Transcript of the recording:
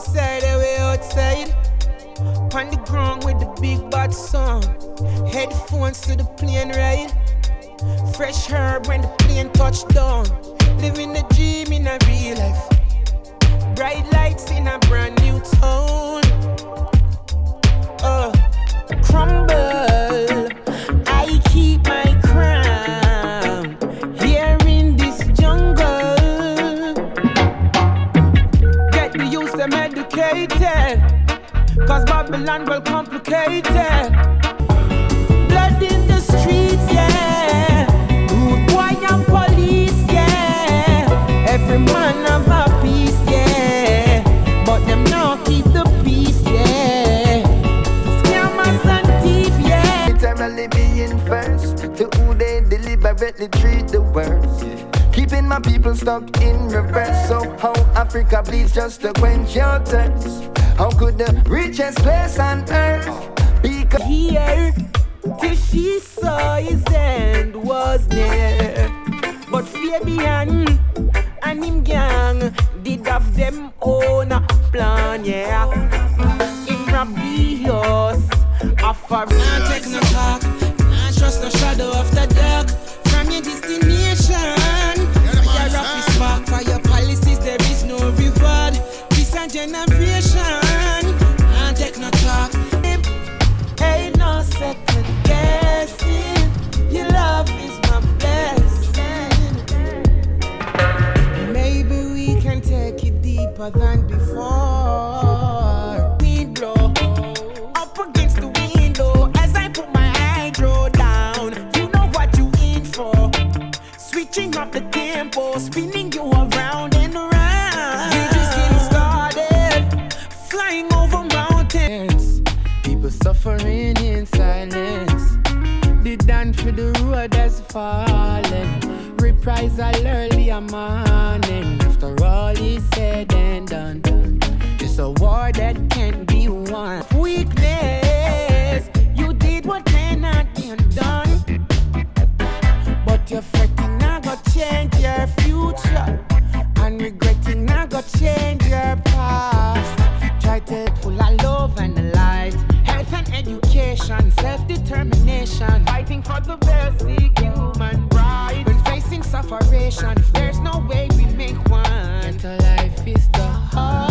outside, away outside. On the ground with the big bad sound. Headphones to the plane ride. Fresh herb when the plane touch down. Living the dream in a real life. Bright lights in a brand new town. Crumble, I keep my crown here in this jungle. Get the youth them educated, cause Babylon well complicated. Blood in the streets, yeah. Rude boy and police, yeah. Every man have a piece, yeah. But them now keep the peace, yeah. Scammers and thief, yeah. Literally being first to who they deliberately treat the worst. Keeping my people stuck in reverse. So how Africa bleeds just to quench your thirst. How could the richest place on earth be here till she saw his end was near? But Fabian and him gang did have them own plan, yeah. In Rabios, offer can't take no talk, can't trust no shadow of the dark. From your destination, your office spark for your policies, there is no reward. Peace and generation, can't take no talk. Ain't no second guessing. Your love is my blessing. Maybe we can take it deeper than before. We blow up against the window as I put my hydro down. You know what you in for. Switching up the tempo, spinning you around and around. We just getting started, flying over mountains. People suffering in silence. The dance for the road has fallen. Reprisal early a morning. After all is said and done, it's a war that can't be won. Weakness, you did what cannot be undone. But your fretting not gonna change your future, and regretting not gonna change your past. Try to live full of love and the light, health and education, self-determination, fighting for the basic human rights. When facing sufferation, if there's no way we make one, better life is the heart.